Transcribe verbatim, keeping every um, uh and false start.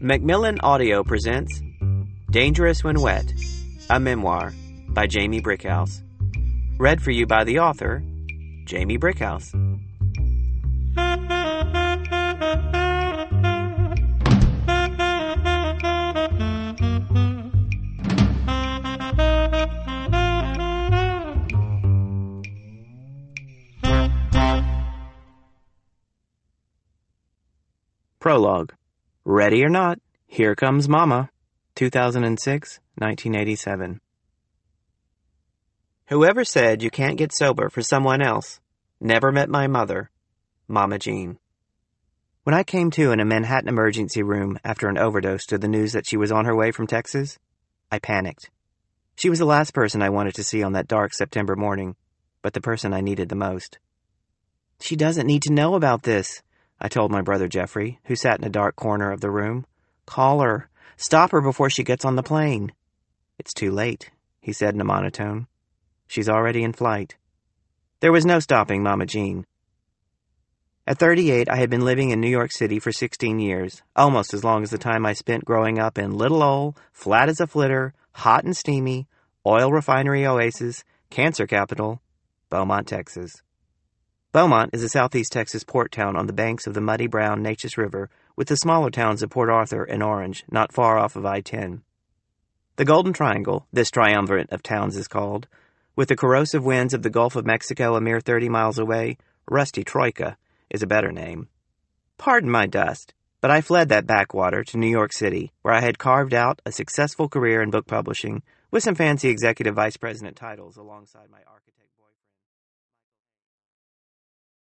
Macmillan Audio presents Dangerous When Wet, a memoir by Jamie Brickhouse. Read for you by the author, Jamie Brickhouse. Prologue. Ready or not, here comes Mama. two thousand six, nineteen eighty-seven. Whoever said you can't get sober for someone else never met my mother, Mama Jean. When I came to in a Manhattan emergency room after an overdose to the news that she was on her way from Texas, I panicked. She was the last person I wanted to see on that dark September morning, but the person I needed the most. She doesn't need to know about this, I told my brother Jeffrey, who sat in a dark corner of the room. Call her. Stop her before she gets on the plane. It's too late, he said in a monotone. She's already in flight. There was no stopping Mama Jean. At thirty-eight, I had been living in New York City for sixteen years, almost as long as the time I spent growing up in little old, flat as a flitter, hot and steamy, oil refinery oasis, cancer capital, Beaumont, Texas. Beaumont is a southeast Texas port town on the banks of the muddy brown Neches River, with the smaller towns of Port Arthur and Orange, not far off of I ten. The Golden Triangle, this triumvirate of towns is called, with the corrosive winds of the Gulf of Mexico a mere thirty miles away, Rusty Troika is a better name. Pardon my dust, but I fled that backwater to New York City, where I had carved out a successful career in book publishing, with some fancy executive vice president titles alongside my architect.